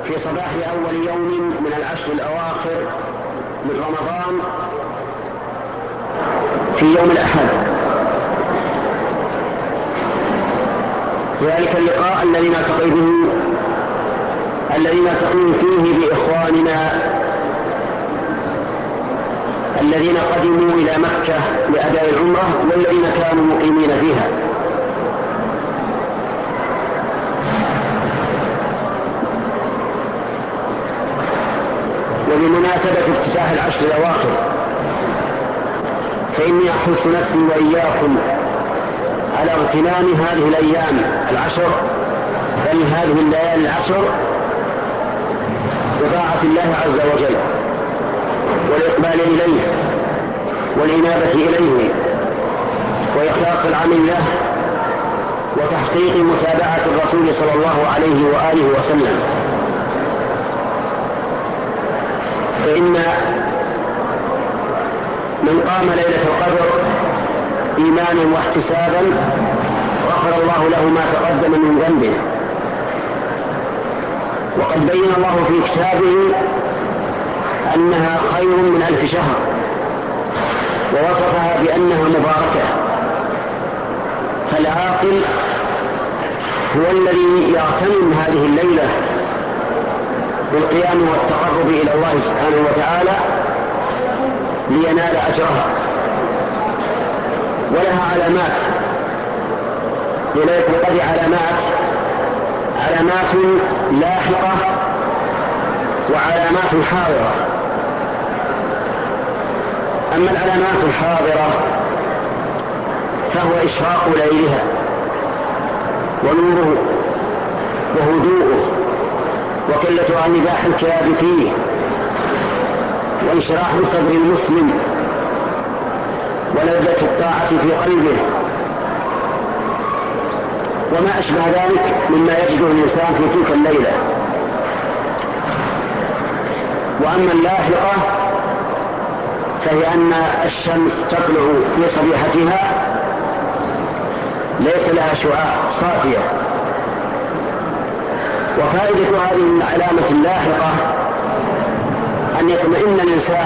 في صباح أول يوم من العشر الأواخر من رمضان في يوم الأحد. ذلك اللقاء الذي نلتقي فيه بإخواننا الذين قدموا إلى مكة لأداء العمرة والذين كانوا مقيمين فيها. وبمناسبة افتتاح العشر الأواخر فإني أحث نفسي وإياكم على اغتنام هذه الأيام العشر، بل هذه الليالي العشر، بطاعة الله عز وجل والإقبال إليه والإنابة إليه وإخلاص العمل له وتحقيق متابعة الرسول صلى الله عليه وآله وسلم. فإن من قام ليلة القدر إيمانا واحتسابا غفر الله له ما تقدم من ذنبه. وقد بين الله في كتابه أنها خير من 1000 شهر، ووصفها بأنها مباركة. فالعاقل هو الذي يغتنم هذه الليلة بالقيام والتقرب إلى الله سبحانه وتعالى لينال أجرها. ولها علامات، ليلة القدر علامات لاحقة وعلامات حاضرة. أما العلامات الحاضرة فهو إشراق ليلها ونوره وهدوءه وقلة عنباح الكلاب فيه وانشراح صدر المسلم ولذة الطاعة في قلبه وما أشبه ذلك مما يجده الإنسان في تلك الليلة. وأما اللاحقة فهي أن الشمس تطلع في صبيحتها ليس لها شعاع، صافية. وفائدة هذه العلامة اللاحقة أن يطمئن الإنسان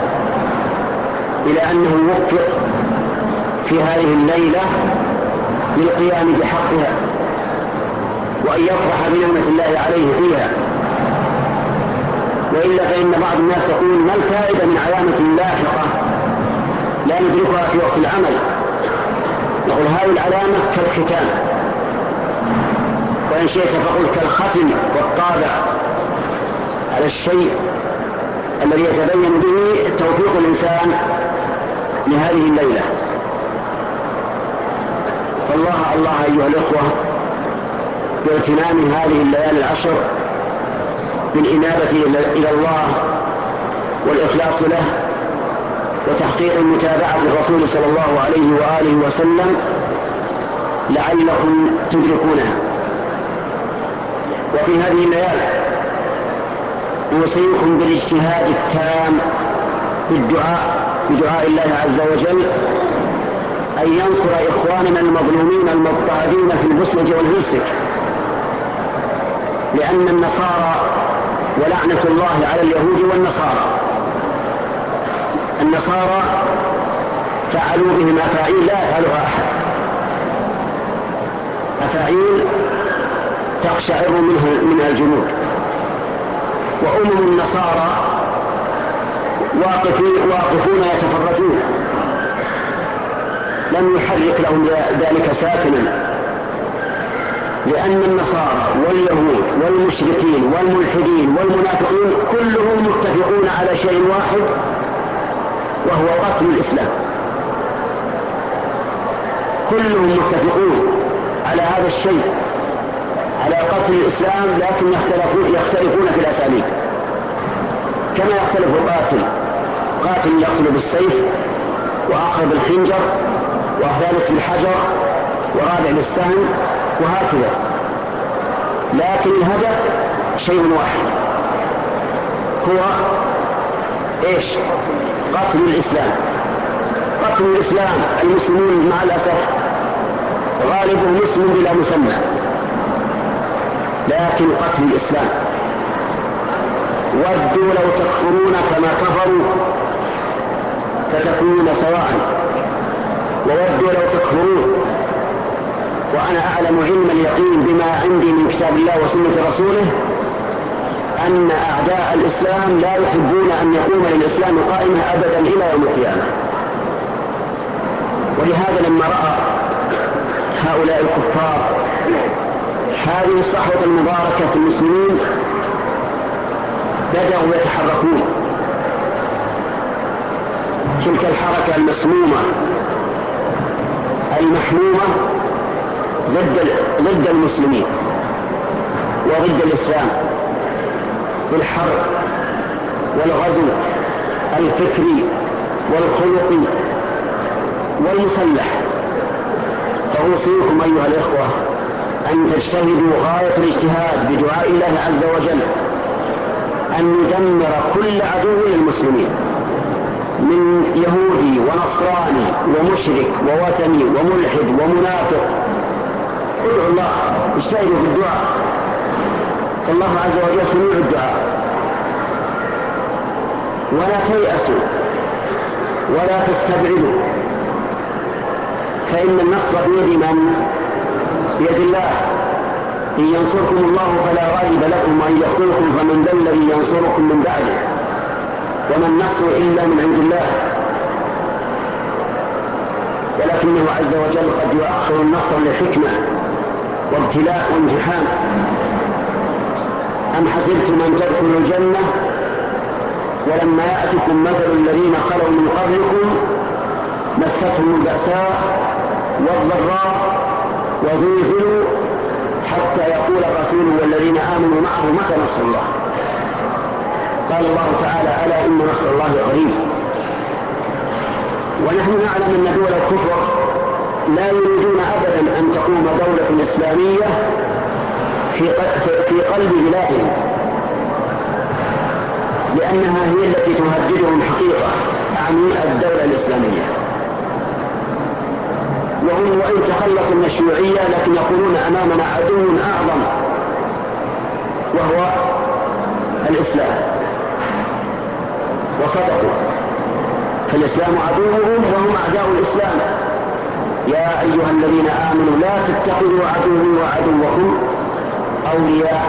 إلى أنه يوفق في هذه الليلة للقيام بحقها وأن يفرح بنعمة الله عليه فيها. وإلا فإن بعض الناس يقول ما الفائدة من علامة لاحقة لا ندركها في وقت العمل؟ نقول هذه العلامة كالختام، وإن شئت فقل كالختم والطابع على الشيء الذي يتبين به توفيق الإنسان لهذه الليلة. فالله أيها الإخوة باغتنام هذه الليالي العشر بالإنابة إلى الله والإخلاص له وتحقيق متابعة الرسول صلى الله عليه وآله وسلم لعلكم تدركونها. وفي هذه الليالي أوصيكم بالاجتهاد التام بدعاء الله عز وجل أن ينصر إخواننا المظلومين المضطهدين في البوسنة والهرسك، لأن النصارى ولعنة الله على اليهود النصارى فعلوا بهم أفاعيل لا يفعلها أحد، أفاعيل تقشعر منها الجنود. النصارى واقفون يتفرجون، لم يحرك لهم ذلك ساكنا، لأن النصارى واليهود والمشركين والملحدين والمنافقين كلهم متفقون على شيء واحد وهو قتل الإسلام. كلهم متفقون على هذا الشيء، على قتل الإسلام، لكن يختلفون في الأساليب. كما يختلف قاتل يقتل بالسيف وآخر بالخنجر وثالث بالحجر ورابع بالسهم وهكذا، لكن الهدف شيء واحد، هو ايش؟ قتل الإسلام. المسلمون مع الأسف غالبهم مسلم بلا مسمى، لكن قتل الإسلام ودوا لو تكفرون كما كفروا فتكونون سواء، وودوا لو تكفرون. وأنا أعلم علم اليقين بما عندي من كتاب الله وسنة رسوله أن أعداء الإسلام لا يحبون أن يقوم للإسلام قائمة أبدا إلى يوم القيامة. ولهذا لما رأى هؤلاء الكفار هذه الصحوة المباركة في المسلمين بدأوا يتحركون. تلك الحركة المسمومة المحمومة ضد المسلمين وضد الإسلام بالحرب والغزو الفكري والخلقي والمسلح. فأوصيكم أيها الإخوة أن تجتهدوا غاية الاجتهاد بدعاء الله عز وجل أن يدمر كل عدو للمسلمين من يهودي ونصراني ومشرك ووثني وملحد ومنافق. ادعوا الله، اجتهدوا في الدعاء، فالله عز وجل سميع الدعاء. ولا تيأسوا ولا تستبعدوا، فإن النصر بيد من؟ بيد الله. إن ينصركم الله فلا غالب لكم، وإن يخذلكم فمن ذا الذي ينصركم من بعده، وما النصر إلا من عند الله. ولكنه عز وجل قد يؤخر النصر لحكمة وابتلاء وامتحان. أم حسبتم أن تدخلوا الجنة ولما يأتكم مثل الذين خلوا من قبلكم مستهم البأساء والضراء وزلزلوا حتى يقول الرسول والذين آمنوا معه متى نصر الله. قال الله تعالى: ألا إن نصر الله قريب. ونحن نعلم أن دول الكفر لا يريدون أبدا أن تقوم دولة إسلامية في قلب بلادهم، لأنها هي التي تهددهم حقيقة، أعني الدولة الإسلامية. وهم وإن تخلصوا من الشيوعية لكن يقولون أمامنا عدو أعظم وهو الإسلام، وصدقوا، فالإسلام عدوهم وهم أعداء الإسلام. يا أيها الذين آمنوا لا تتخذوا عدوي وعدوكم أولياء.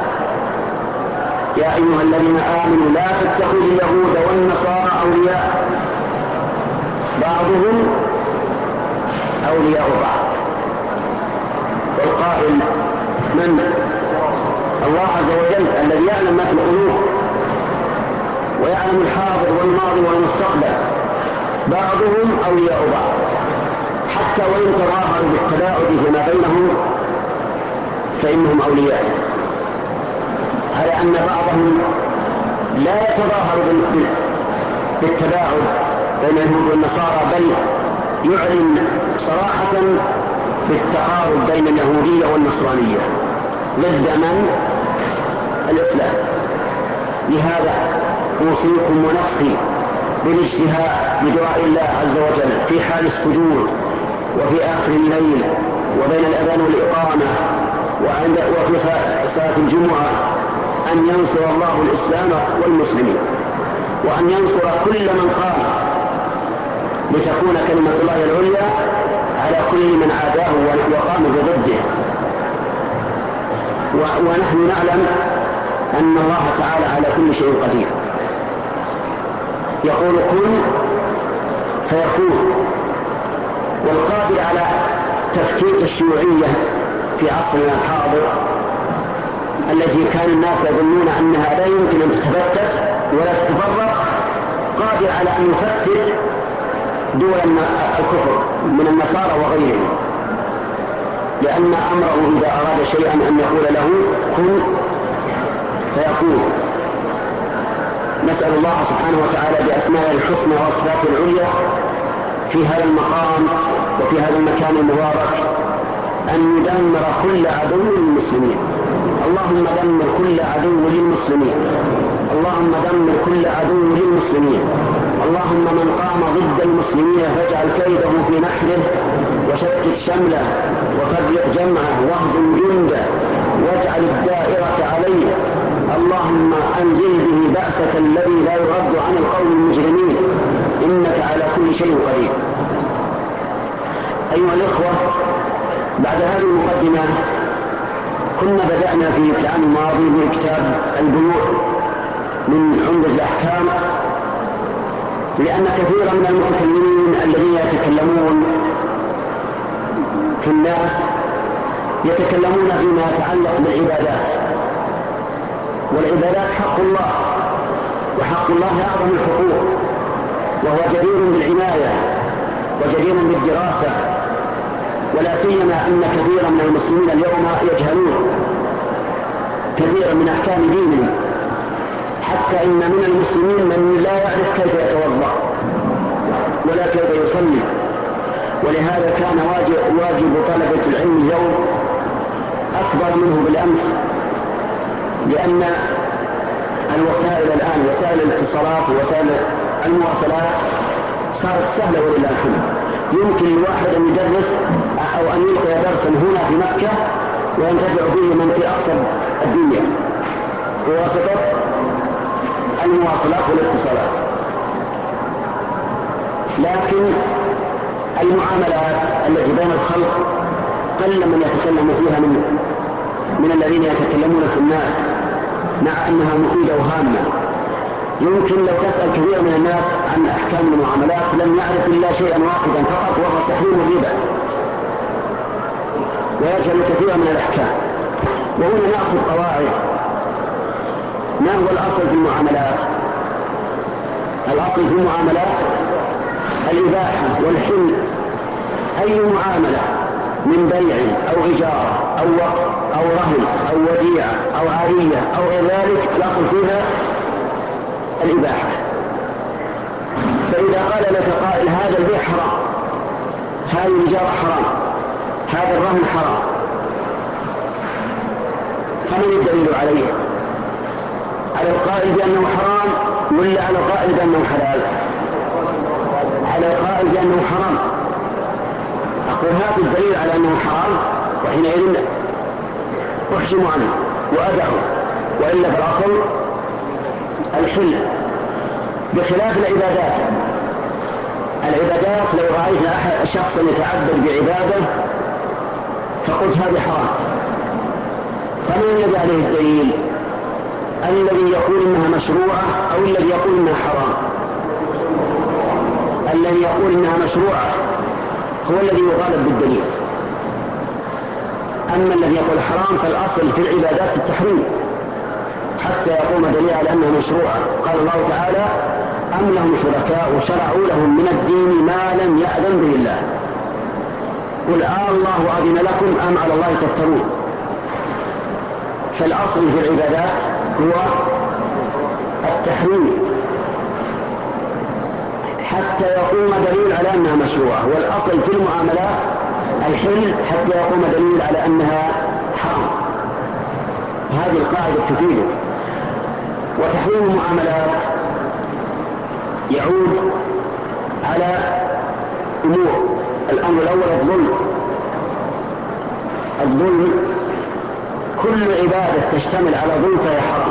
يا أيها الذين آمنوا لا تتخذوا اليهود والنصارى أولياء بعضهم أولياء بعض. والقائل من؟ الله عز وجل الذي يعلم ما في القلوب ويعلم الحاضر والماضي والمستقبل. بعضهم أولياء بعض، حتى وإن تظاهروا بالتباعد فيما بينهم فإنهم أولياء، على أن بعضهم لا يتظاهر بالتباعد بين اليهود والنصارى، بل يعلن صراحة بالتقارب بين اليهودية والنصرانية ضد من؟ الإسلام. لهذا أوصيكم ونفسي بالاجتهاد بدعاء الله عز وجل في حال السجود وفي آخر الليل وبين الأذان والإقامة وفي صلاة الجمعة، أن ينصر الله الإسلام والمسلمين، وأن ينصر كل من قام لتكون كلمة الله العليا على كل من عاداه وقام بضده. ونحن نعلم أن الله تعالى على كل شيء قدير، يقول كن فيكون. والقادر على تفتيت الشيوعية في عصرنا الحاضر التي كان الناس يظنون أنها لا يمكن أن تتفتت ولا تتفرق، قادر على أن يفتت دول الكفر من النصارى وغيرهم، لأن أمره إذا أراد شيئا أن يقول له كن فيكون. نسأل الله سبحانه وتعالى بأسمائه الحسنى وصفاته العليا في هذا المقام وفي هذا المكان المبارك أن يدمر كل عدو للمسلمين. اللهم دمر كل عدو للمسلمين، اللهم دمر كل عدو للمسلمين. اللهم من قام ضد المسلمين فاجعل كيده في نحره وشتت شمله وفرق جمعه واهزم جنده واجعل الدائرة عليه. اللهم أنزل به الماضية كنا بدأنا في العام الماضي بكتاب البيوع من عمدة الأحكام، لأن كثيرا من المتكلمين الذين يتكلمون في الناس يتكلمون فيما يتعلق بالعبادات، والعبادات حق الله، وحق الله أعظم الحقوق، وهو جدير بالعناية وجدير بالدراسة، ولا سيما أن كثيرا من المسلمين اليوم يجهلون كثيرا من أحكام دينهم، حتى إن من المسلمين من لا يعرف كيف يتوضأ ولا كيف يصلي. ولهذا كان واجب طلبة العلم اليوم أكبر منه بالأمس، لأن الوسائل الآن وسائل الاتصالات ووسائل المواصلات صارت سهلة ولله الحمد. يمكن لواحد أن يدرس أو أن يلقي درسا هنا في مكة وينتفع به من في أقصى الدنيا بواسطة المواصلات والاتصالات. لكن المعاملات التي بين الخلق قل من يتكلم فيها من الذين يتكلمون في الناس، مع أنها مفيدة وهامة. يمكن لو تسأل كثير من الناس عن أحكام المعاملات لم يعرف إلا شيئا واحدا فقط، وهو تحريم الربا، ويجهل كثيرا من الأحكام. وهنا نأخذ قواعد. ما هو الأصل في المعاملات؟ الأصل في المعاملات الإباحة والحل. أي معاملة من بيع أو إجارة أو وقف أو رهن أو وديعة أو عارية أو غير ذلك الأصل فيها الإباحة. فإذا قال لك قائل هذا البيع حرام، هذه الإجارة حرام، هذا الرهن حرام، فمن الدليل عليه؟ على القائل بأنه حرام ولا على القائل بأنه حلال؟ على القائل بأنه حرام. أقول هات الدليل على أنه حرام، وحينئذ أحجم عنه وأدعه، وإلا في الأصل الحل. بخلاف العبادات. العبادات لو رأيت شخصا يتعبد بعبادة فقلت هذه حرام، فمن الذي عليه الدليل؟ الذي يقول إنها مشروعة أو الذي يقول إنها حرام؟ الذي يقول إنها مشروعة هو الذي يطالب بالدليل. أما الذي يقول حرام فالأصل في العبادات التحريم حتى يقوم دليل على أنها مشروعة. قال الله تعالى أم لهم شركاء شرعوا لهم من الدين ما لم يأذن به الله قل الله أذن لكم أم على الله تفترون. فالأصل في العبادات هو التحريم حتى يقوم دليل على أنها مشروعة، والأصل في المعاملات الحل حتى يقوم دليل على أنها حرام. هذه القاعدة تفيدك. وتحريم المعاملات يعود على أمور. الأمر الأول الظلم. كل عبادة تشتمل على ظلم فهي حرام،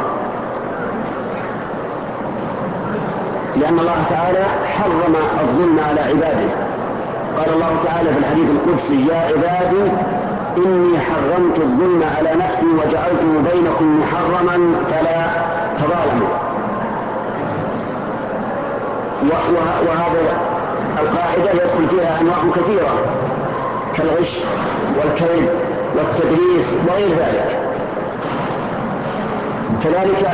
لأن الله تعالى حرم الظلم على عباده. قال الله تعالى في الحديث القدسي يا عبادي إني حرمت الظلم على نفسي وجعلته بينكم محرما فلا تظالموا. وهذا القاعدة يدخل فيها أنواع كثيرة كالغش والكذب والتدريس وغير ذلك. كذلك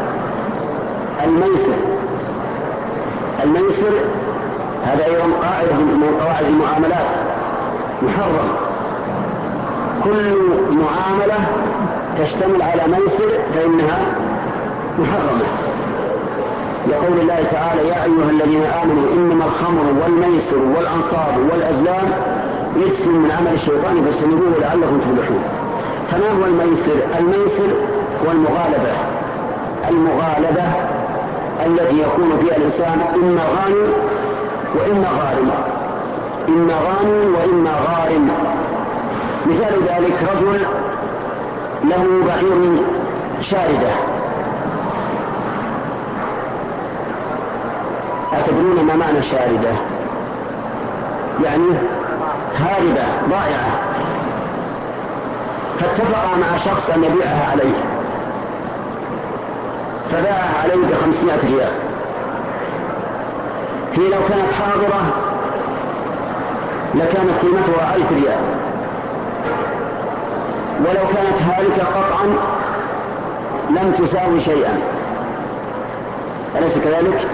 الميسر هذا أيضا قاعدة من قواعد المعاملات محرم. كل معاملة تشتمل على ميسر فإنها محرمة، لقول الله تعالى يا أيها الذين آمنوا إنما الخمر والميسر والأنصاب والأزلام رجس من عمل الشيطان فاجتنبوه لعلكم تفلحون. فما هو الميسر؟ الميسر هو المغالبة التي يكون فيها الإنسان إما غانم وإما غارم، إما غانم وإما غارم. مثال ذلك رجل له بعير شاردة، أتدرون ما معنى شاردة؟ يعني هاربة ضائعة. فاتفق مع شخص أن يبيعها عليه، فباعها عليه ب500 ريال. هي لو كانت حاضرة لكانت قيمتها 1000 ريال، ولو كانت هالكة قطعا لم تساوي شيئا، أليس كذلك؟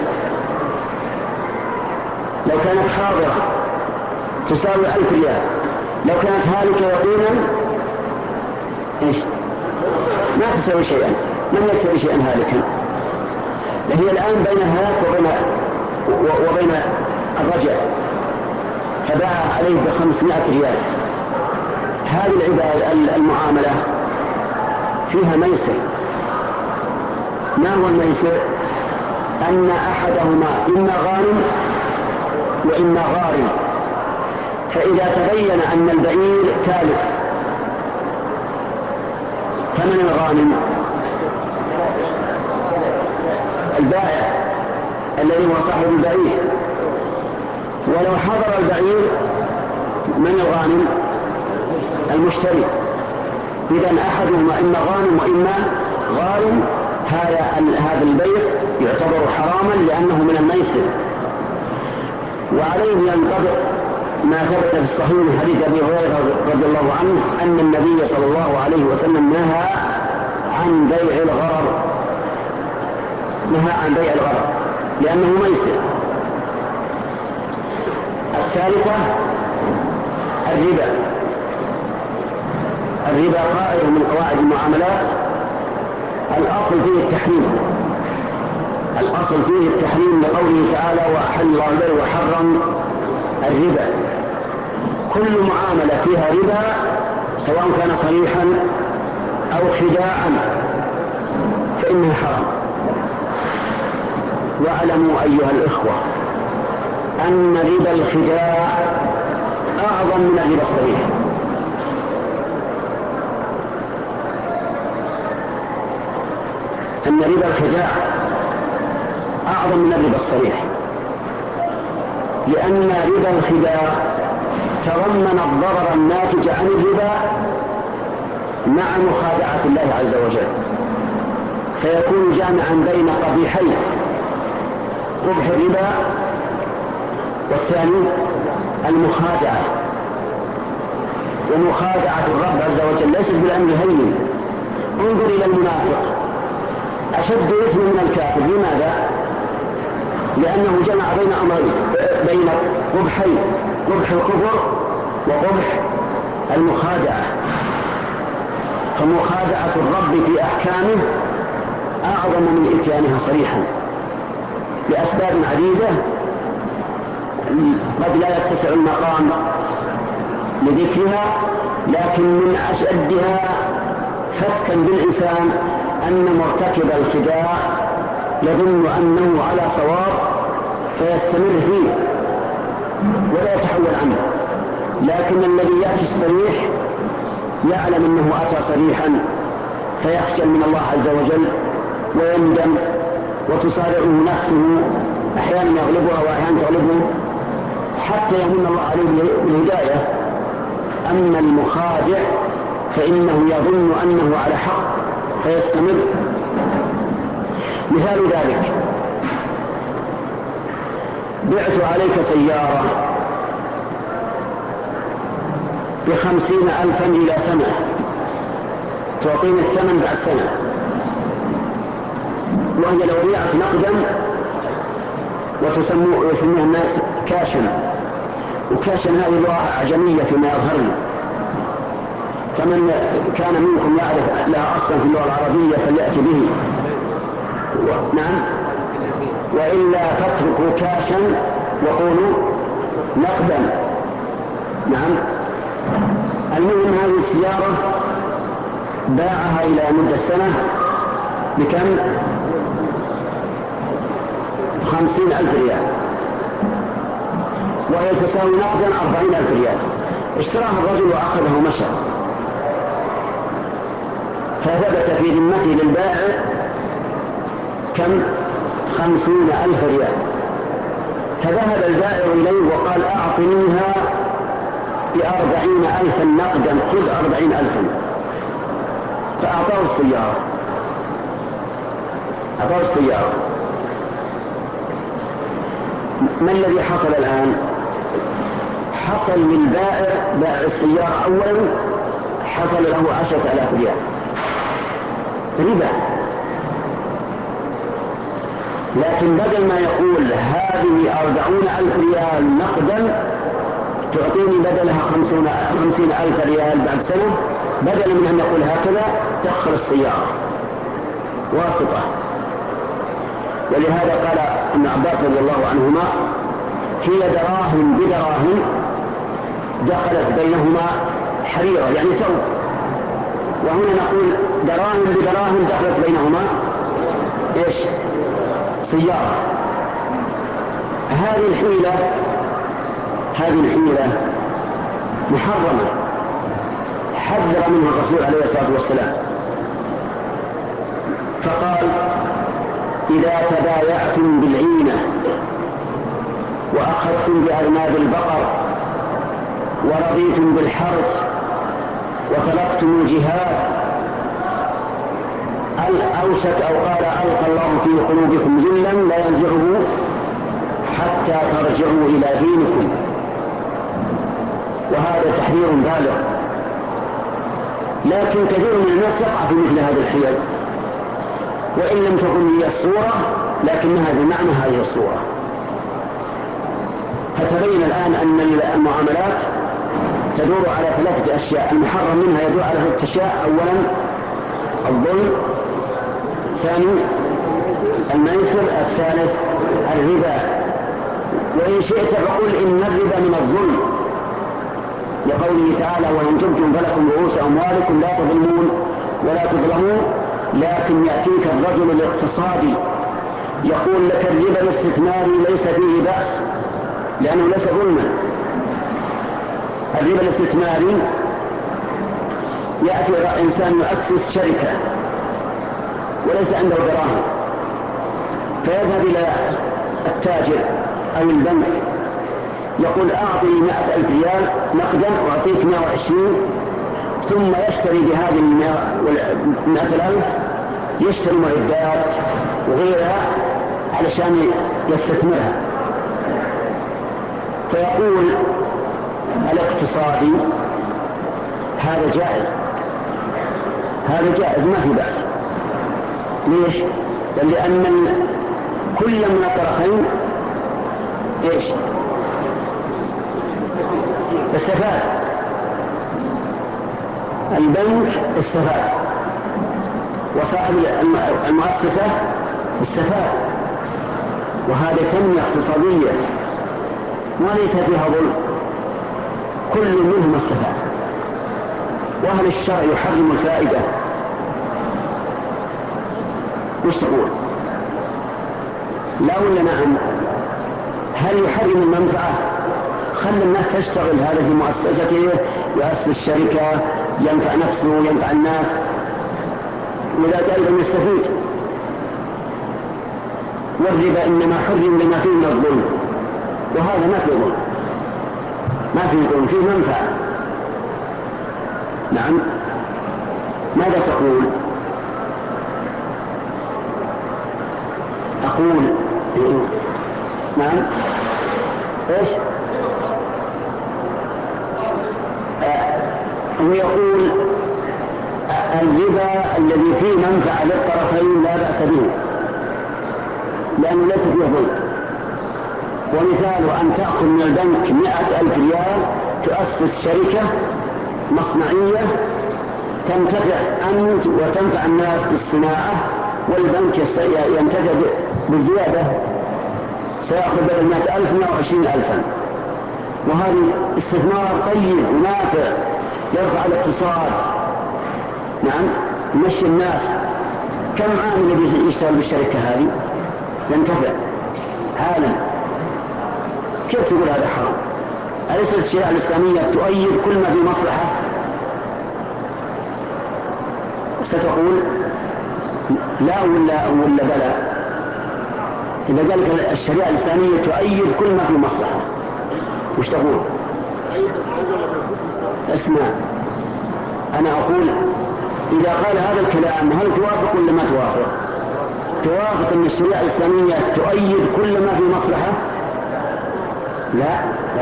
لو كانت حاضرة تساوي 1000 ريال، لو كانت هالكة يقينا إيش؟ ما تساوي شيئا، لم يساوي شيئا هالكا. هي الآن بين الهلاك وبين الرجع، فباع عليه ب500 ريال. هذه المعاملة فيها ميسر. ما هو الميسر؟ أن أحدهما إما غانم وإما غارم، فإذا تبين أن البعير تالف فمن الغانم؟ البائع الذي هو صاحب البعير. ولو حضر البعير من الغانم؟ المشتري. إذن أحدهما إما غانم وإما غارم. هذا البيع يعتبر حراما لأنه من الميسر. وعليه ينطبق ما ثبت في الصحيح من حديث أبي هريرة رضي الله عنه أن النبي صلى الله عليه وسلم نهى عن بيع الغرر، نهى عن بيع الغرر لأنه ميسر. الثالثة الربا. الربا قائد من قواعد المعاملات، الأصل فيه التحريم، الأصل فيه التحريم لقوله تعالى وأحل الله البيع وحرم الربا. كل معاملة فيها ربا سواء كان صريحا أو خداعا فإنها حرام. واعلموا أيها الإخوة أن ربا الخداع أعظم من الربا الصريح. أن ربا الخداع أعظم من الربا الصريح، لأن ربا الخداع تضمن الضرر الناتج عن الربا مع مخادعة الله عز وجل، فيكون جامعا بين قبيحين: قبح الربا والثاني المخادعة. ومخادعة الرب عز وجل ليست بالأمر هين. انظر إلى المنافق أشد إثما من الكافر. لماذا؟ لأنه جمع بين أمرين، بين قبحين: قبح الكفر وقبح المخادعة. فمخادعة الرب في أحكامه أعظم من إتيانها صريحا لأسباب عديدة قد لا يتسع المقام لذكرها، لكن من أشدها فتكا بالإنسان أن مرتكب الخداع يظن أنه على صواب فيستمر فيه ولا يتحول عنه، لكن الذي يأتي الصريح يعلم أنه أتى صريحا فيخجل من الله عز وجل ويندم، وتصارعه نفسه، أحيانا يغلبها وأحيانا تغلبه حتى يمن الله عليه بالهداية. أما المخادع فإنه يظن أنه على حق فيستمر. مثال ذلك: بعت عليك سيارة ب50,000 إلى سنة، تعطيني الثمن بعد سنة، وهي لو بيعت نقدا ويسموها الناس كاشا، وكاشا هذه لغة أعجمية فيما يظهر لي، فمن كان منكم يعرف لها أصلا في اللغة العربية فليأتي به. نعم، وإلا فاتركوا كاشا وقولوا نقدا. نعم. المهم هذه السيارة باعها إلى مدة سنة بكم؟ 50,000 ريال، وهي تساوي نقدا 40,000 ريال. اشتراها الرجل وأخذه ومشى، فثبت في ذمته للبائع كم؟ 50,000 ريال. فذهب البائع إليه وقال أعطنيها ب40,000 نقدا، خذ 40,000. فأعطاه السيارة، أعطاه السيارة. ما الذي حصل الآن؟ حصل للبائع بائع السيارة أولا حصل له 10,000 ريال ربا، لكن بدل ما يقول هذه 40,000 ريال نقدا تعطيني بدلها 50,000 ريال بعد سنة، بدلا من أن يقول هكذا دخل السيارة واسطة. ولهذا قال ابن عباس رضي الله عنهما هي دراهم بدراهم دخلت بينهما حريرة يعني ثوب، وهنا نقول دراهم بدراهم دخلت بينهما ايش؟ سيارة. هذه الحيلة محرمة حذر منها الرسول عليه الصلاة والسلام، فقال إذا تبايعتم بالعينة وأخذتم بأذناب البقر ورضيتم بالحرث وتركتم الجهاد أوشك أو قال ألقى الله في قلوبكم ذلا لا ينزعه حتى ترجعوا إلى دينكم. وهذا تحذير بالغ، لكن كثير من الناس يقع في مثل هذه الحيل، وإن لم تكن هي الصورة لكنها بمعنى هذه الصورة. فتبين الآن أن المعاملات تدور على 3 أشياء، المحرم منها يدور على 3 أشياء: أولا الظلم، ثاني الميسر، الثالث الربا. وإن شئت فقل إن الربا من الظلم، لقوله تعالى وإن تبتم فلكم رؤوس أموالكم لا تظلمون ولا تظلمون. لكن يأتيك الرجل الاقتصادي يقول لك الربا الاستثماري ليس فيه بأس لأنه ليس ظلما. الربا الاستثماري يأتي إنسان يؤسس شركة وليس عنده دراهم، فيذهب إلى التاجر أو البنك يقول أعطني 100,000 ريال نقدا وأعطيك 120، ثم يشتري بهذه 100,000 يشتري معدات وغيرها علشان يستثمرها. فيقول الاقتصادي هذا جائز، هذا جائز ما في بأس. ليش؟ لأن كل من الطرفين ايش؟ استفاد، البنك استفاد وصاحب المؤسسة استفاد، وهذا تنمية اقتصادية وليس فيها ظلم، كل منهم استفاد. وهل الشرع يحرم الفائدة؟ وش تقول؟ لا ولا نعم؟ هل يحرم المنفعة؟ خلي الناس تشتغل، هذا في مؤسسته يؤسس شركة ينفع نفسه ينفع الناس وذلك أيضا يستفيد. والربا إنما حرم لما فيه من الظلم، وهذا ما فيه ظلم، ما فيه ظلم، فيه منفعة. نعم. ماذا تقول؟ أقول نعم. ايش؟ هو يقول الربا الذي فيه منفعة للطرفين لا بأس به لأنه ليس فيه ظلم. ومثال أن تأخذ من البنك 100,000 ريال تؤسس شركة مصنعية تنتفع أنت وتنفع الناس بالصناعة، والبنك ينتفع بالزيادة، سيأخذ بدل 100,000 120,000. وهذا استثمار طيب ونافع يرفع الاقتصاد. نعم، يمشي الناس. كم عامل يشتغل بالشركة هذه ينتفع عالم. كيف تقول هذا حرام؟ أليست الشريعة الإسلامية تؤيد كل ما في مصلحة؟ ستقول لا ولا بلى؟ إذا قال لك الشريعة الإسلامية تؤيد كل ما في مصلحة وش تقول؟ اسمع، أنا أقول إذا قال هذا الكلام هل توافق ولا ما توافق؟ توافق أن الشريعة الإسلامية تؤيد كل ما في مصلحة؟ لا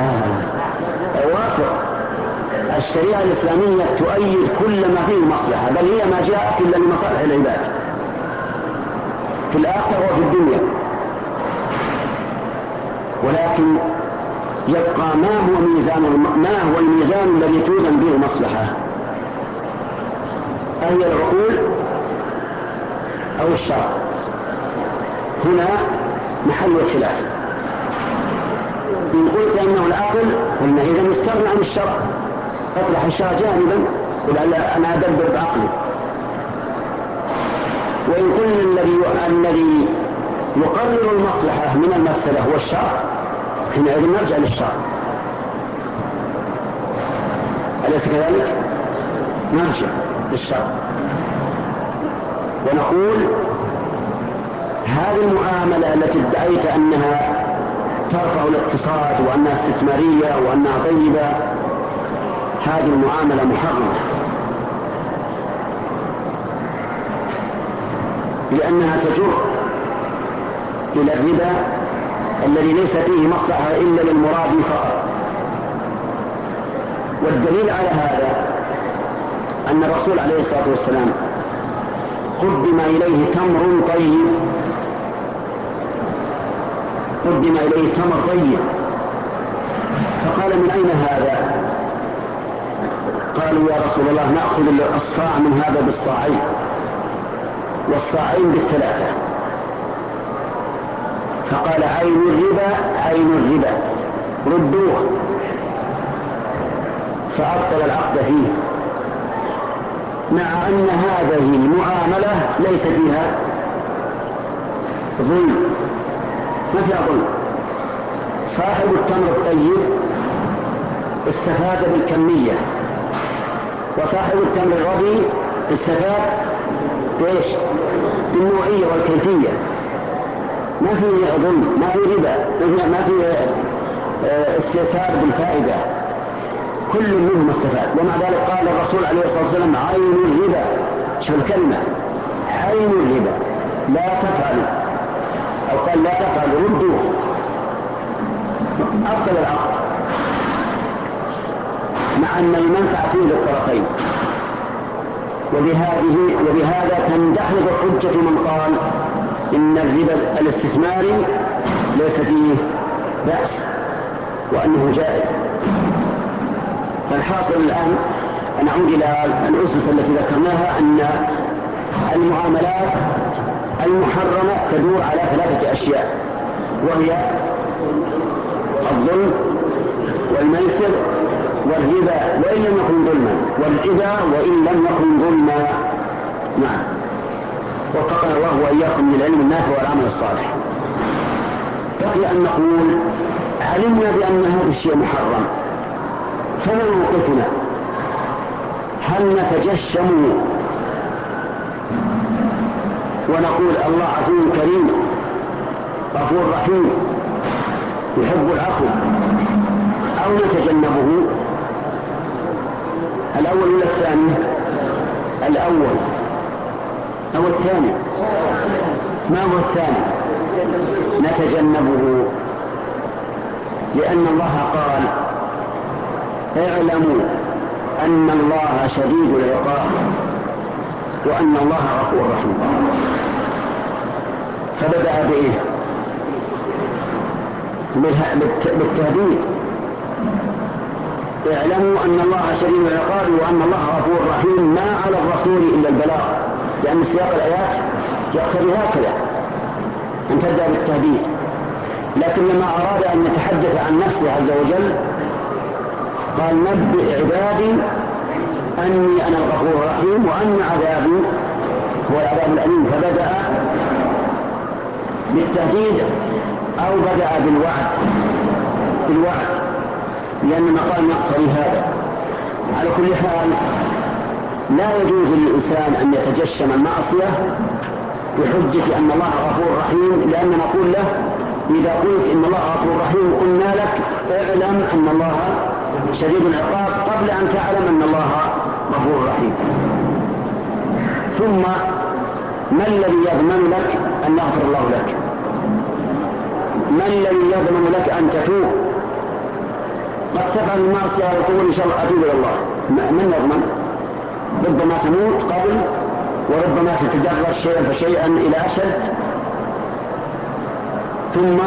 توافق. الشريعة الإسلامية تؤيد كل ما فيه مصلحة، بل هي ما جاءت إلا لمصالح العباد في الآخرة وفي الدنيا. ولكن يبقى ما هو الميزان الذي توزن به المصلحة؟ أهي العقول أو الشرع؟ هنا محل الخلاف. إن قلت إنه العقل قلنا إذا استغنى عن الشرع، اطرح الشرع جانبا، قل أنا أدبر بعقلي. وإن قلنا الذي يقرر المصلحة من المفسدة هو الشرع، حينئذ نرجع للشرع. أليس كذلك؟ نرجع للشرع ونقول هذه المعاملة التي ادعيت أنها ترفع الاقتصاد وأنها استثمارية وأنها طيبة، هذه المعاملة محرمة، لأنها تجر إلى الربا الذي ليس فيه مصلحة إلا للمرابي فقط. والدليل على هذا أن الرسول عليه الصلاة والسلام قدم إليه تمر طيب، قدم إليه تمر طيب، فقال من أين هذا؟ قالوا يا رسول الله نأخذ الصاع من هذا بالصاعين والصاعين بالثلاثة. فقال عين الربا عين الربا، ردوه. فأبطل العقد فيه، مع أن هذه المعاملة ليس فيها ظلم، ما فيها ظلم. صاحب التمر الطيب استفاد بالكمية، وصاحب التمر الردي استفاد بإيش؟ بالنوعية والكيفية. ما في ظلم، ما في ربا، ما في استئثار بالفائدة، كل منهم استفاد. ومع ذلك قال الرسول عليه الصلاة والسلام عين الربا، شوف الكلمة عين الربا، لا تفعل، أو قال لا تفعل ردوه. أبطل العقد مع أن المنفعة فيه للطرفين. وبهذا تندحض حجة من قال إن الربا الاستثماري ليس فيه بأس وأنه جائز. فالحاصل الآن نعود إلى الأسس التي ذكرناها، أن المعاملات المحرمة تدور على ثلاثة أشياء، وهي الظلم والميسر والربا وإن لم يكن ظلما، والربا وإن لم يكن ظلما. نعم، وفقنا الله وإياكم للعلم النافع والعمل الصالح. بقي أن نقول علمنا بأن هذا الشيء محرم، فما موقفنا؟ هل نتجشم ونقول الله عفو كريم غفور رحيم يحب العفو، أو نتجنبه؟ الأول ولا الثاني؟ الأول أو الثاني؟ ما هو الثاني؟ نتجنبه، لأن الله قال اعلموا أن الله شديد العقاب وأن الله غفور رحيم. فبدأ بإيه؟ بالتهديد، اعلموا أن الله شديد العقاب وأن الله غفور رحيم. ما على الرسول إلا البلاغ، لأن سياق الآيات يقتضي هكذا أن تبدأ بالتهديد. لكن لما أراد أن يتحدث عن نفسه عز وجل قال نبئ عبادي أني أنا الغفور الرحيم وأن عذابي هو العذاب الأليم. فبدأ بالتهديد أو بدأ بالوعد، لأن المقام يقتضي هذا. على كل حال لا يجوز للإنسان أن يتجشم المعصية بحجة أن الله غفور رحيم، لأن نقول له إذا قلت إن الله غفور رحيم قلنا لك اعلم أن الله شديد العقاب قبل أن تعلم أن الله غفور رحيم. ثم ما الذي يضمن لك أن يغفر الله لك؟ ما الذي يضمن لك أن تتوب؟ قد تفعل المعصية وتقول إن شاء الله أتوب إلى الله، من يضمن؟ ربما تموت قبل، وربما تتدرج شيئا فشيئا إلى أشد. ثم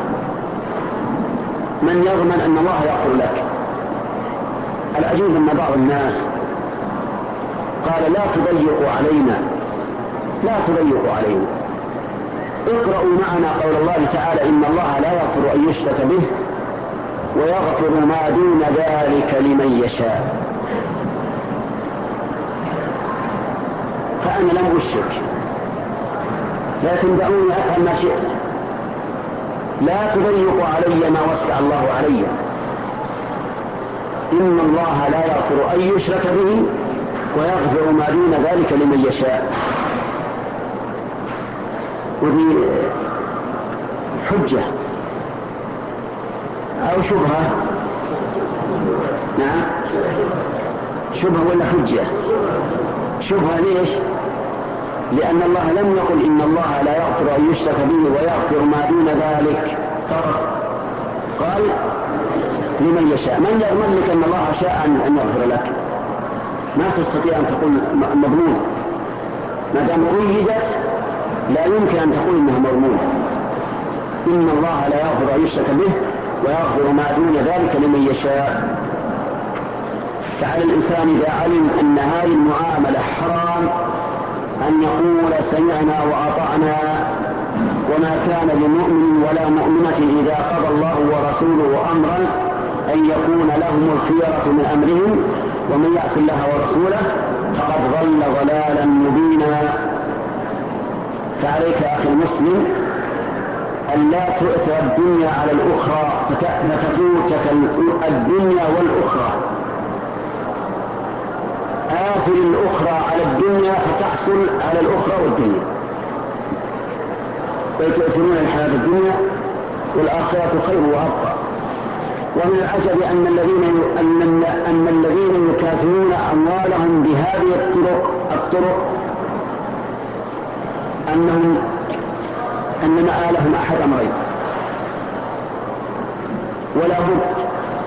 من يضمن أن الله يغفر لك؟ العجيب أن بعض الناس قال لا تضيقوا علينا، لا تضيقوا علينا. اقرأوا معنا قول الله تعالى إن الله لا يغفر أن يشرك به ويغفر ما دون ذلك لمن يشاء. فأنا لم أشرك لكن دعوني أفعل ما شئت، لا تضيقوا علي ما وسع الله علي. إن الله لا يغفر أن يشرك به ويغفر ما دون ذلك لمن يشاء. وذي حجة أو شبهة؟ نعم شبهة ولا حجة؟ شبهة. ليش؟ لأن الله لم يقل إن الله لا يغفر أن يشرك به ويغفر ما دون ذلك فقط، قال لمن يشاء. من يضمن لك أن الله شاء أن يغفر لك؟ ما تستطيع أن تقول مضمون، ما دام قيدت لا يمكن أن تقول إنها مضمونة. إن الله لا يغفر أن يشرك به ويغفر ما دون ذلك لمن يشاء. فعلى الإنسان إذا علم أن هذه المعاملة حرام أن يقول سمعنا وأطعنا، وما كان لمؤمن ولا مؤمنة إذا قضى الله ورسوله أمرا أن يكون لهم الخيرة من أمرهم ومن يعص الله ورسوله فقد ضل ضلالا مبينا. فعليك أخي المسلم أن لا تؤثر الدنيا على الأخرى فتفوتك الدنيا والأخرى. آثر الأخرى على الدنيا فتحصل على الأخرى والدنيا. ويتؤثرون الحياة الدنيا والآخرة خير وأبقى. ومن العجب أن الذين يكافئون أموالهم بهذه الطرق أن مآلهم أحد أمرين: ولا بد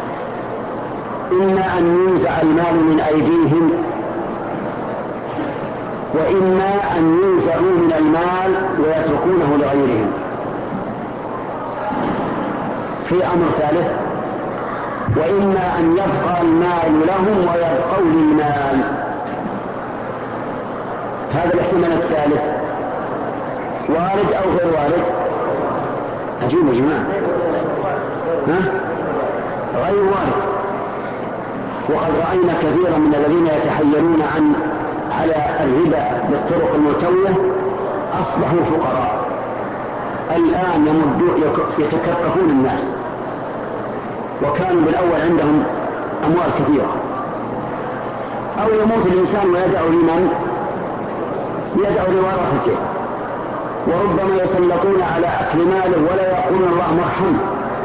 إما أن ينزع المال من أيديهم، وإما أن ينزعوا من المال ويتركونه لغيرهم. في أمر ثالث: وإما أن يبقى المال لهم ويبقوا للمال. هذا الاحتمال الثالث وارد أو غير وارد؟ عجيب يا جماعة، غير وارد. وقد رأينا كثيرا من الذين يتحيلون على الربا بالطرق الملتوية أصبحوا فقراء الآن، يتكففون الناس، وكانوا بالأول عندهم أموال كثيرة. أو يموت الإنسان ويدعو لمن؟ يدعو لورثته، وربما يسلطون على أكل ماله ولا يقولون اللهم ارحمه.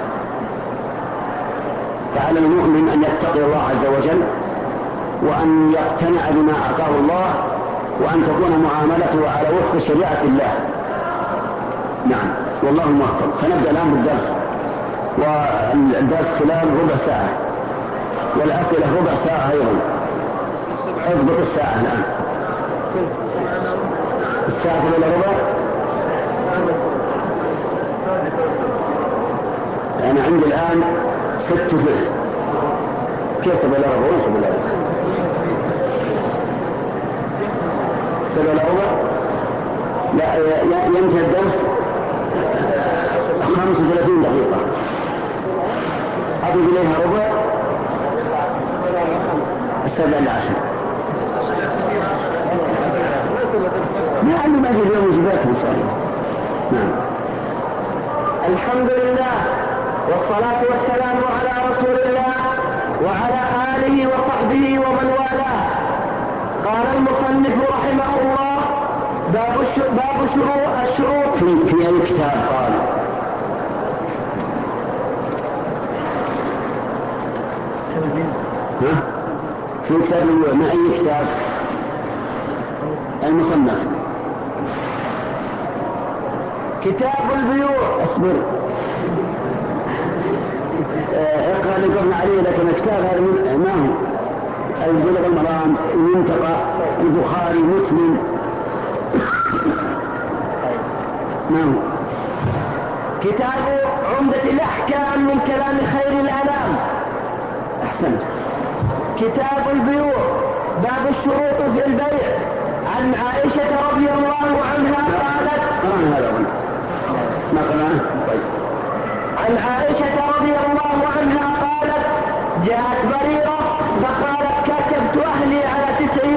فعلى المؤمن أن يتقي الله عز وجل وأن يقتنع بما أعطاه الله، وأن تكون معاملته على وفق شريعة الله. نعم، والله موفق. فنبدأ الآن بالدرس، والدرس خلال ربع ساعة، والأسئلة ربع ساعة أيضا. اضبط الساعة الآن. الساعة 7:15 أنا عندي الآن 6:30. كيف 7:15 7:15 7:15؟ لا، ينتهي الدرس 35 دقيقة، أضيف إليها ربع 7:10. يعني ما في اليوم جباك إن شاء الله. نعم. الحمد لله والصلاة والسلام على رسول الله وعلى آله وصحبه ومن والاه. قال المصنف رحمه الله: باب الشروط. في أي كتاب قال؟ في كتاب من أي كتاب؟ المصنف. كتاب البيوع. اصبر، اقرأ اللي قلنا عليه، لكن الكتاب هذا ما هو البلوغ المرام، المنتقى، البخاري، مسلم، ما هو؟ كتاب عمدة الأحكام من كلام خير الأنام. أحسنت. كتاب البيوع، باب الشروط في البيع. عن عائشة رضي الله عنها قالت، قرأنا هذا ما قرأناه؟ طيب. عن عائشة رضي الله عنها قالت: جاءت بريرة فقالت: كتبت أهلي على 9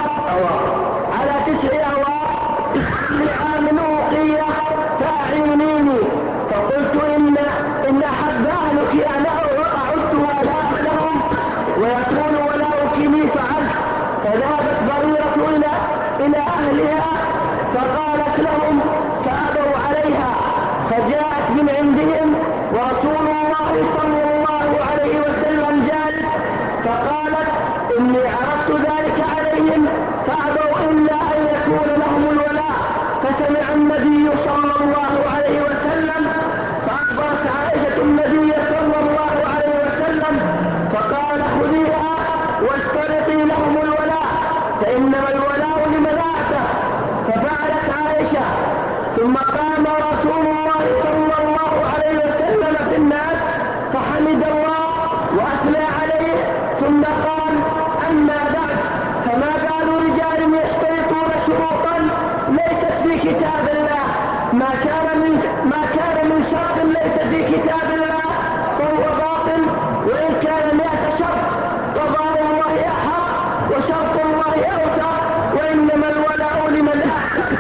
أواق لعام أوقية فأعينيني. فقلت: إن أحب أهلك أن أعد ولاء لهم ويكون ولاؤك لي. فعلت. فذهبت بريرة إلى أهلها فقالت لهم فأبوا عليها، فجاءت من عندهم ورسول الله صلى الله عليه وسلم جالس، فقالت: إني عرضت ذلك عليهم فأبوا إلا أن يكون لهم الولاء. فسمع النبي صلى الله عليه وسلم، فأخبرت عائشة النبي صلى الله عليه وسلم فقال: خذيها واشترطي لهم الولاء فإنما الولاء لمن أعتق. ففعلت عائشة. ثم قام رسول الله صلى الله عليه وسلم في الناس فحمد الله وأثنى عليه، ثم قال: أما بعد، فما بال رجال يشترطون شروطا ليست في كتاب الله. ما كان من شرط ليس في كتاب الله فهو باطل، وإن كان 100 شرط. قضاء الله أحق وشرط الله أوثق، وإنما الولاء لمن أعتق.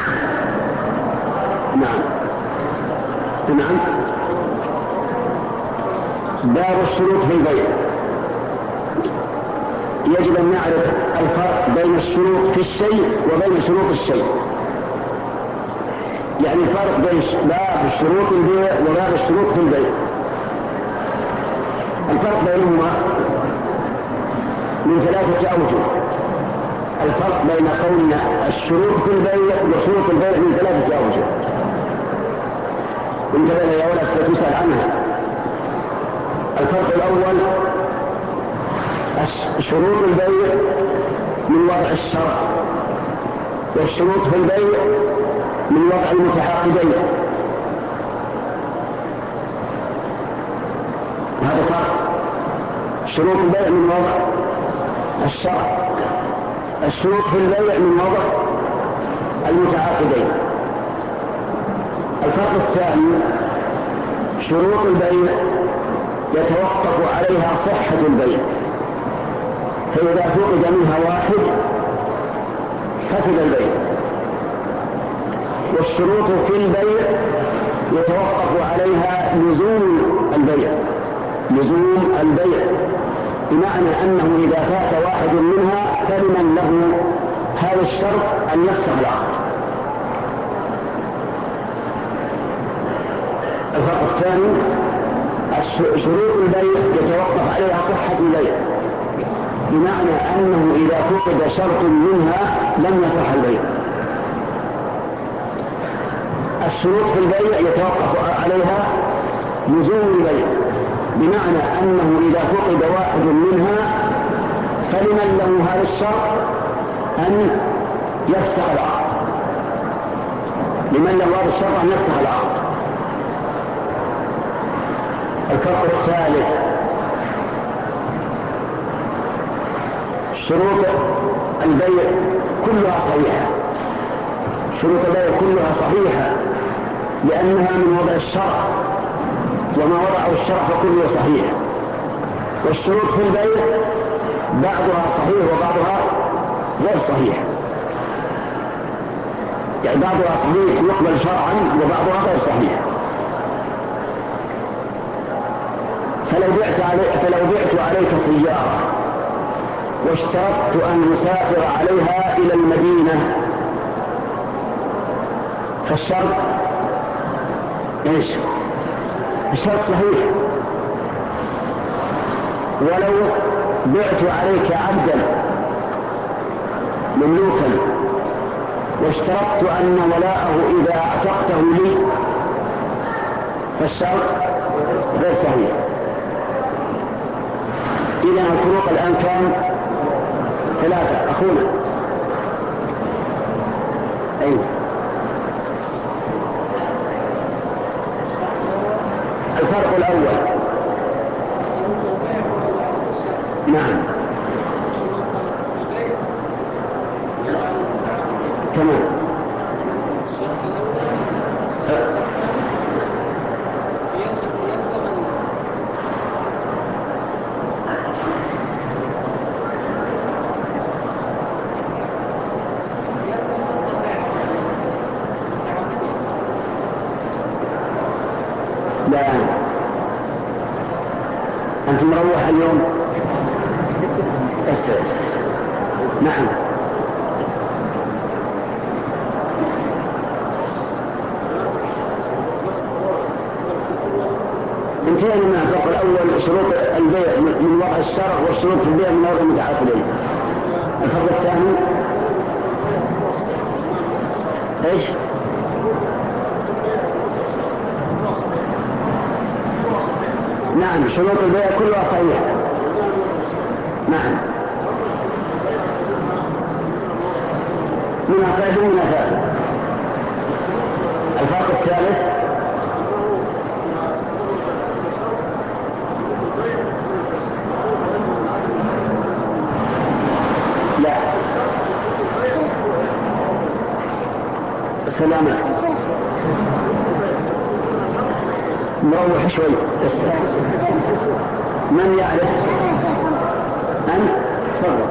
نعم. باب الشروط في البيع. يجب أن نعرف الفرق بين الشروط في الشيء وبين شروط الشيء. يعني الفرق بين باب الشروط البيع وباب الشروط في البيع. الفرق بينهما من 3 أوجه. الفرق بين قولنا الشروط في البيع وشروط البيع من 3 أوجه. انتبه يا ولد ستسأل عنها. الفرق الأول: شروط البيع من وضع الشرع، والشروط في البيع من وضع المتعاقدين. هذا فرق. شروط البيع من وضع الشرع، الشروط في البيع من وضع المتعاقدين. الفرق الثاني: شروط البيع يتوقف عليها صحة البيع، فإذا فقد منها واحد فسد البيع. والشروط في البيع يتوقف عليها لزوم البيع، بمعنى أنه إذا فات واحد منها فلمن له هذا الشرط أن يفسخ العقد. الفرق الثاني: شروط البيع يتوقف عليها صحة البيع، بمعنى أنه إذا فقد شرط منها لم يصح البيع. الشروط في البيع يتوقف عليها لزوم البيع، بمعنى أنه إذا فقد واحد منها فلمن له هذا الشرط أن يفسخ العقد. لمن له هذا الشرط أن يفسخ العقد. الفرق الثالث: شروط البيع كلها صحيحة. شروط البيع كلها صحيحة لأنها من وضع الشرع، وما وضعه الشرع فكله صحيح. والشروط في البيع بعضها صحيح وبعضها غير صحيح، يعني بعضها صحيح يقبل شرعا وبعضها غير صحيح. فلو بعت عليك سيارة واشترطت أن أسافر عليها إلى المدينة، فالشرط إيش؟ الشرط صحيح. ولو بعت عليك عبدا مملوكا واشترطت أن ولاءه إذا اعتقته لي فالشرط غير صحيح. إذن الفروق الآن كان 3. أخونا أيوه الفرق الأول نعم تمام لا أنت مروح اليوم بس نعم انتهينا من الفرق الأول شروط البيع من وضع الشرع والشروط في البيع من وضع المتعاقدين. الفرق الثاني ايش؟ نعم شروط البيع كلها صحيحة. نعم منها صحيح ومنها فاسد. الفرق الثالث لا سلامتك مروح شوي بس من يعرف أنت تفضل.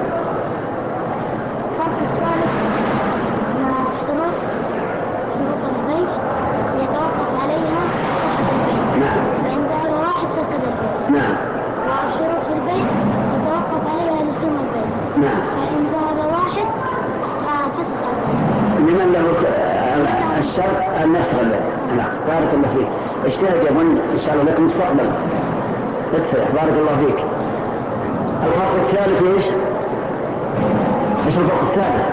شروط البيع يتوقف عليها صحة البيع. نعم. فإن ذهب واحد فسد البيع. نعم. وشروط البيع يتوقف عليها لزوم البيع. نعم. فإن ذهب واحد فسد البيع. لمن له الشرط النفس البيع. بارك الله فيك. اجتهد يا بني إن شاء الله لك مستقبل. استريح بارك الله فيك. الفرق الثالث ايش؟ ايش الفرق الثالث؟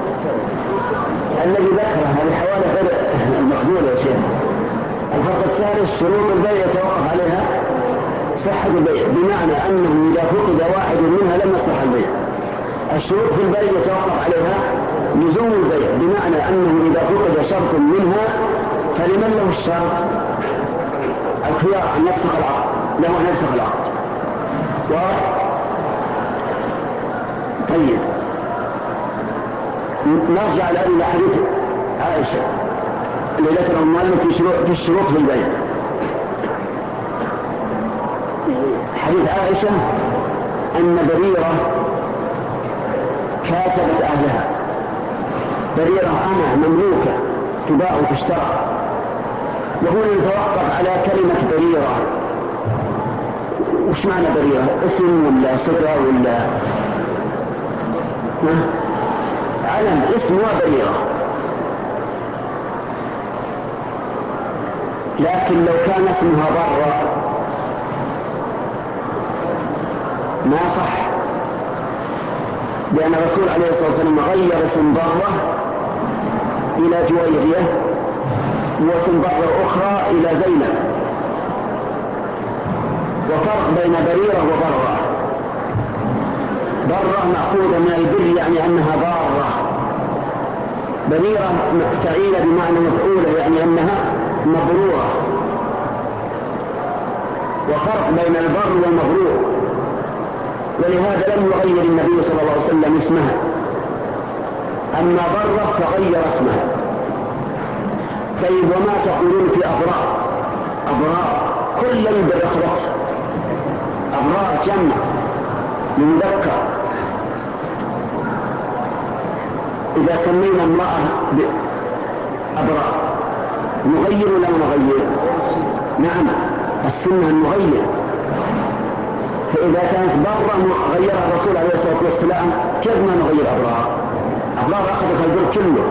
الذي ذكره هذه حوالي غير المقبولة يا شيخ. الفرق الثالث شروط البيع يتوقف عليها صحة البيع بمعنى أنه إذا فقد واحد منها لم يصح البيع. الشروط في البيع يتوقف عليها لزوم البيع بمعنى أنه إذا فقد شرط منها فلمن له الشرط الخيار أن يفسخ العقد له أن يفسخ العقد. واضح؟ طيب نرجع الآن إلى حديث عائشة اللي ذكره المؤلف في الشروط في البيع. حديث عائشة أن بريرة كاتبت أهلها. بريرة أنا مملوكة تباع وتشترى. وهنا نتوقف على كلمة بريرة. وش معنى بريرة؟ اسم ولا صفة ولا علم؟ اسمها بريرة. لكن لو كان اسمها برة ما صح، لأن الرسول عليه الصلاة والسلام غير اسم برة إلى جويرية واسم برة أخرى إلى زينب. وفرق بين بريرة وبرة. برة مأخوذة من البر يعني أنها بارة. بريرة فعيلة بمعنى مفعولة يعني أنها مبرورة. وفرق بين البر والمبرور. ولهذا لم يغير النبي صلى الله عليه وسلم اسمها. أما برة فغير اسمها. طيب وما تقولون في أبرار؟ أبرار كل البر أخذت. أبرار جمع لمذكر. إذا سمينا امرأة أبرار نغير ولا نغير؟ نعم السنة نغير. فإذا كانت برة غيرها الرسول عليه الصلاة والسلام كيف ما نغير أبرار؟ أبرار أخذت البر كله.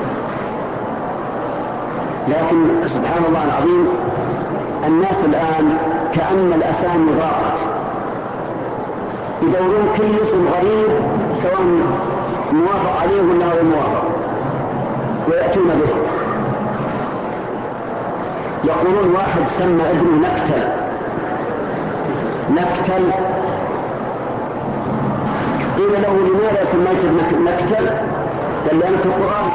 لكن سبحان الله العظيم الناس الآن كأن الأسامي ضاقت يدورون كل اسم غريب سواء موافق عليه ولا غير موافق. ويأتون به. يقولون واحد سمى ابنه نكتل. نكتل قيل له لماذا سميت ابنك نكتل؟ قال لأنه في القرآن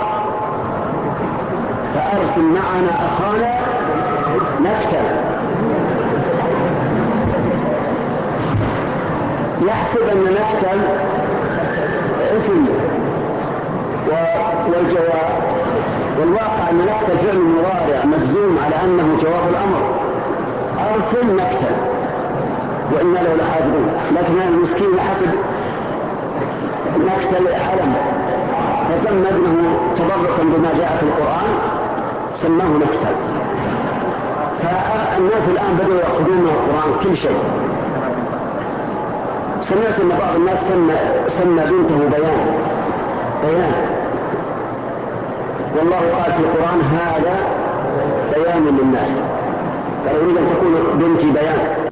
فأرسل معنا أخانا نكتل. يحسب أن نكتل اسم والواقع أن نكتل فعل مضارع مجزوم على أنه جواب الأمر. أرسل نكتل وإنا له لحافظون. لكن هذا المسكين حسب نكتل علم فسمى ابنه تبركا بما جاء في القرآن سماه نكتل. فالناس الآن بدأوا يأخذون من القرآن كل شيء. سمعت أن بعض الناس سمى بنته بيان، والله قال في القرآن هذا بيان للناس، قال أريد أن تكون بنتي بيان.